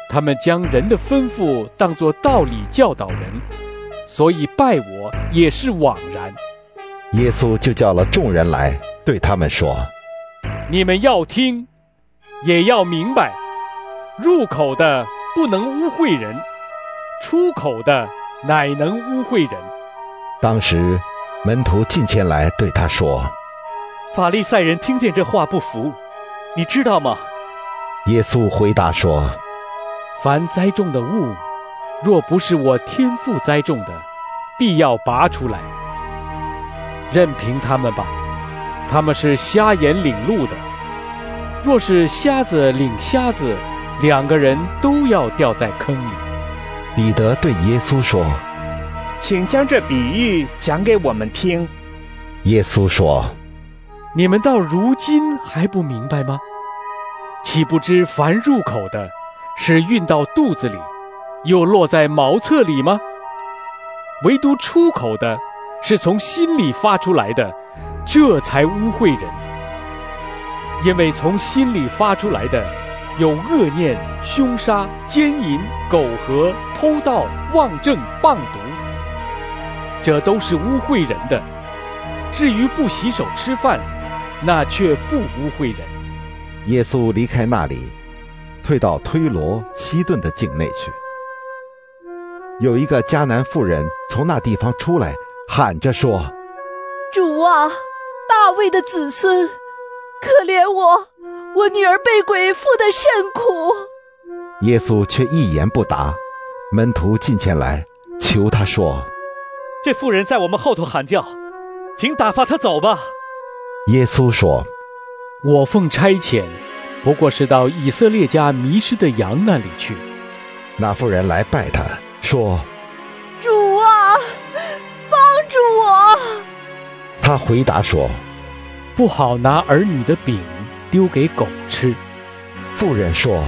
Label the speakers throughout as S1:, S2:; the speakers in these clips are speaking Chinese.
S1: 他们将人的吩咐当作道理教导人，所以拜我也是枉然。
S2: 耶稣就叫了众人来，对他们说：
S1: 你们要听，也要明白，入口的不能污秽人，出口的乃能污秽人。
S2: 当时门徒近前来对他说：
S3: 法利赛人听见这话不服，你知道吗？
S2: 耶稣回答说：
S1: 凡栽种的物，若不是我天父栽种的，必要拔出来。任凭他们吧，他们是瞎眼领路的。若是瞎子领瞎子，两个人都要掉在坑里。
S2: 彼得对耶稣说：
S4: 请将这比喻讲给我们听。
S2: 耶稣说：
S1: 你们到如今还不明白吗？岂不知凡入口的，是运到肚子里，又落在茅厕里吗？唯独出口的，是从心里发出来的，这才污秽人。因为从心里发出来的，有恶念、凶杀、奸淫、苟合、偷盗、妄证、谤毒，这都是污秽人的。至于不洗手吃饭，那却不污秽人。
S2: 耶稣离开那里，退到推罗、西顿的境内去。有一个迦南妇人从那地方出来，喊着说：
S5: 主啊，大卫的子孙，可怜我女儿被鬼附得甚苦。
S2: 耶稣却一言不答。门徒近前来求他说：
S3: 这妇人在我们后头喊叫，请打发她走吧。
S2: 耶稣说：
S1: 我奉差遣，不过是到以色列家迷失的羊那里去。
S2: 那妇人来拜他，说：
S5: 主啊，帮助我。
S2: 他回答说：
S1: 不好拿儿女的饼丢给狗吃。
S2: 妇人说：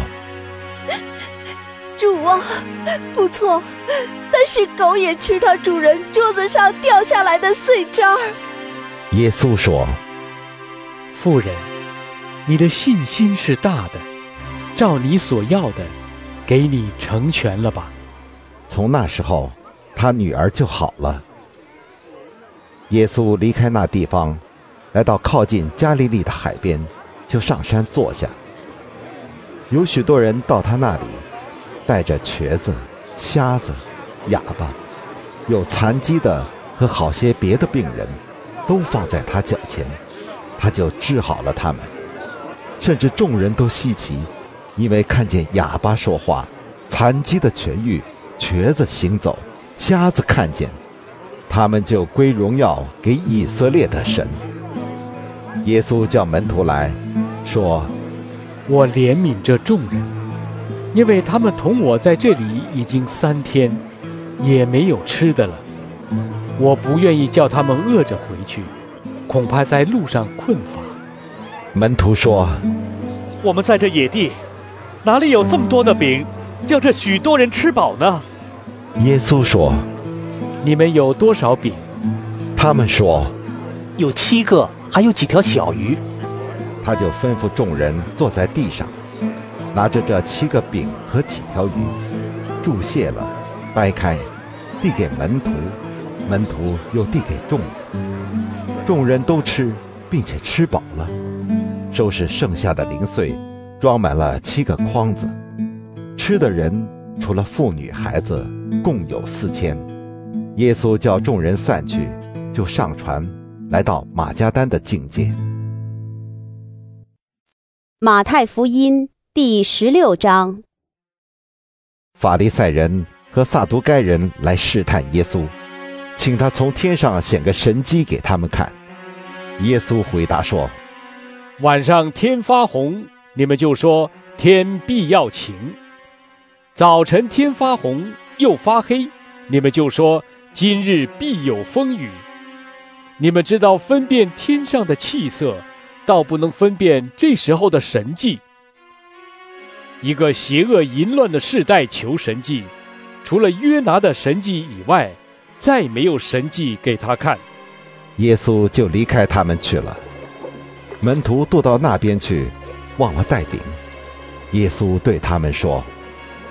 S5: 主啊，不错，但是狗也吃它主人桌子上掉下来的碎渣儿。
S2: 耶稣说：
S1: 妇人，你的信心是大的，照你所要的，给你成全了吧。
S2: 从那时候，他女儿就好了。耶稣离开那地方，来到靠近加利利的海边，就上山坐下。有许多人到他那里，带着瘸子、瞎子、哑巴，有残疾的和好些别的病人，都放在他脚前，他就治好了他们。甚至众人都稀奇，因为看见哑巴说话，残疾的痊愈，瘸子行走，瞎子看见，他们就归荣耀给以色列的神。耶稣叫门徒来说：
S1: 我怜悯这众人，因为他们同我在这里已经3天，也没有吃的了。我不愿意叫他们饿着回去，恐怕在路上困乏。
S2: 门徒说：
S3: 我们在这野地，哪里有这么多的饼，叫这许多人吃饱呢？
S2: 耶稣说：
S1: 你们有多少饼？
S2: 他们说：
S6: 有7个，还有几条小鱼。
S2: 他就吩咐众人坐在地上，拿着这7个饼和几条鱼，注谢了，掰开，递给门徒，门徒又递给众人。众人都吃，并且吃饱了，收拾剩下的零碎，装满了7个筐子。吃的人除了妇女孩子，共有4000。耶稣叫众人散去，就上船，来到马加丹的境界。
S7: 马太福音第16章。
S2: 法利赛人和撒都该人来试探耶稣，请他从天上显个神迹给他们看。耶稣回答说：
S1: 晚上天发红，你们就说天必要晴；早晨天发红又发黑，你们就说今日必有风雨。你们知道分辨天上的气色，倒不能分辨这时候的神迹。一个邪恶淫乱的世代求神迹，除了约拿的神迹以外，再没有神迹给他看。
S2: 耶稣就离开他们去了。门徒渡到那边去，忘了带饼。耶稣对他们说：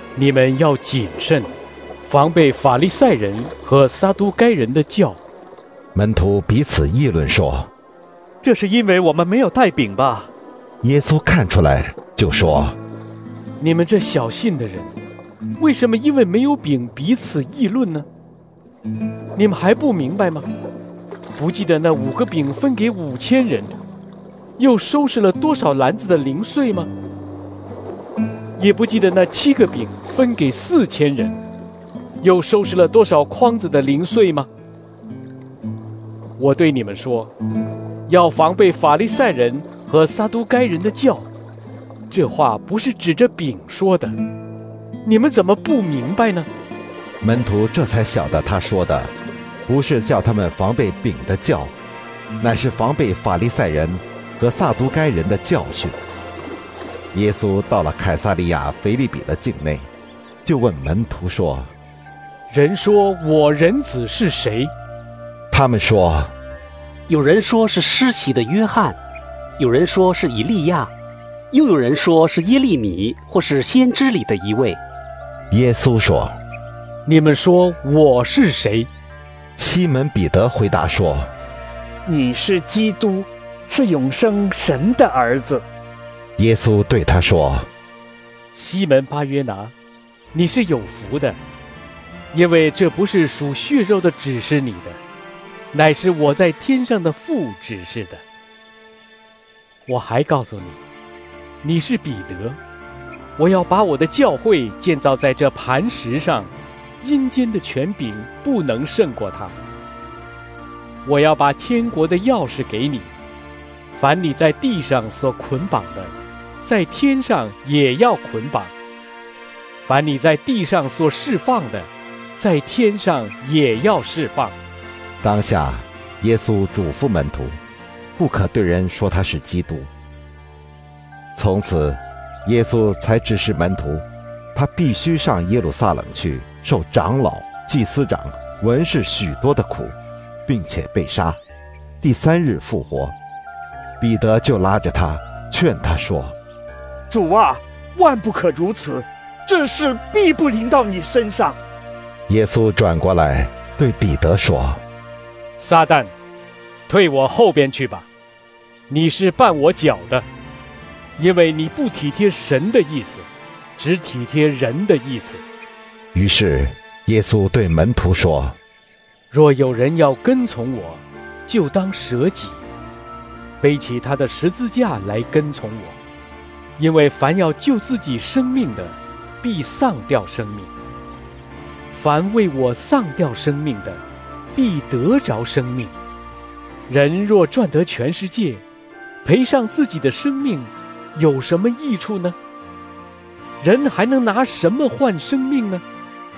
S1: 你们要谨慎，防备法利赛人和撒都该人的教。
S2: 门徒彼此议论说：
S3: 这是因为我们没有带饼吧？
S2: 耶稣看出来，就说：
S1: 你们这小信的人，为什么因为没有饼彼此议论呢？你们还不明白吗？不记得那5个饼分给5000人，又收拾了多少篮子的零碎吗？也不记得那7个饼分给4000人，又收拾了多少筐子的零碎吗？我对你们说，要防备法利赛人和撒都该人的教。这话不是指着饼说的，你们怎么不明白呢？
S2: 门徒这才晓得他说的不是叫他们防备饼的教，乃是防备法利赛人和撒都该人的教训。耶稣到了凯撒利亚腓立比的境内，就问门徒说：
S1: 人说我人子是谁？
S2: 他们说：
S6: 有人说是施洗的约翰，有人说是以利亚，又有人说是耶利米，或是先知里的一位。
S2: 耶稣说：
S1: 你们说我是谁？
S2: 西门彼得回答说：
S4: 你是基督，是永生神的儿子。
S2: 耶稣对他说：
S1: 西门巴约拿，你是有福的，因为这不是属血肉的指示你的，乃是我在天上的父指示的。我还告诉你，你是彼得，我要把我的教会建造在这磐石上，阴间的权柄不能胜过它。我要把天国的钥匙给你，凡你在地上所捆绑的，在天上也要捆绑；凡你在地上所释放的，在天上也要释放。
S2: 当下耶稣嘱咐门徒，不可对人说他是基督。从此耶稣才指示门徒，他必须上耶路撒冷去，受长老、祭司长、文士许多的苦，并且被杀，第3日复活。彼得就拉着他，劝他说：
S4: 主啊，万不可如此，这事必不临到你身上。
S2: 耶稣转过来对彼得说：
S1: 撒旦，退我后边去吧，你是绊我脚的，因为你不体贴神的意思，只体贴人的意思。
S2: 于是耶稣对门徒说：
S1: 若有人要跟从我，就当舍己，背起他的十字架来跟从我。因为凡要救自己生命的，必丧掉生命；凡为我丧掉生命的，必得着生命。人若赚得全世界，赔上自己的生命，有什么益处呢？人还能拿什么换生命呢？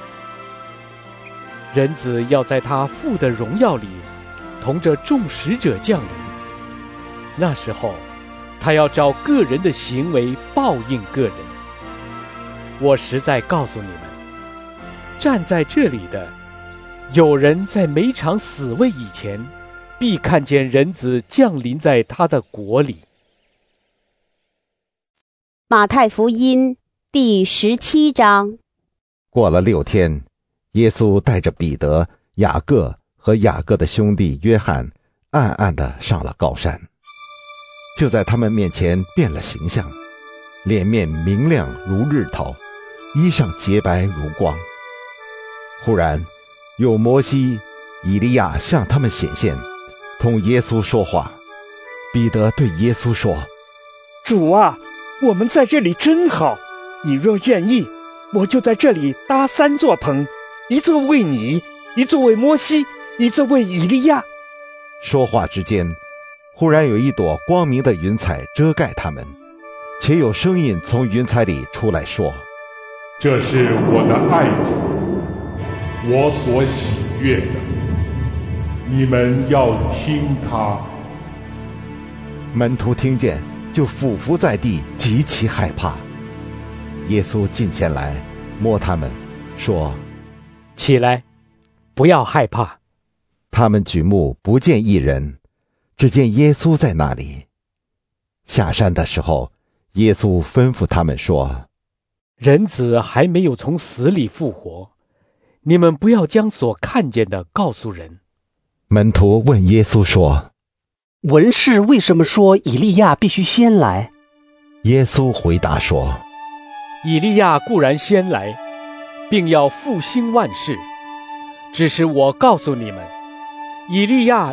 S1: 人子要在他父的荣耀里，同着众使者降临。那时候，他要照个人的行为报应个人。我实在告诉你们，站在这里的，有人在每场死位以前，必看见人子降临在他的国里。
S7: 马太福音第17章。
S2: 过了6天，耶稣带着彼得、雅各和雅各的兄弟约翰，暗暗地上了高山。就在他们面前变了形象，脸面明亮如日头，衣裳洁白如光。忽然有摩西、以利亚向他们显现，同耶稣说话。彼得对耶稣说：
S4: 主啊，我们在这里真好，你若愿意，我就在这里搭3座棚，一座为你，一座为摩西，一座为以利亚。
S2: 说话之间，忽然有一朵光明的云彩遮盖他们，且有声音从云彩里出来说：
S8: 这是我的爱子，我所喜悦的，你们要听他。
S2: 门徒听见，就俯伏在地，极其害怕。耶稣近前来，摸他们，说：
S1: 起来，不要害怕。
S2: 他们举目不见一人，只见耶稣在那里。下山的时候，耶稣吩咐他们说：
S1: 人子还没有从死里复活，你们不要将所看见的告诉人。”
S2: 门徒问耶稣说：“
S6: 文士为什么说以利亚必须先来？”
S2: 耶稣回答说：“
S1: 以利亚固然先来，并要复兴万事，只是我告诉你们，以利亚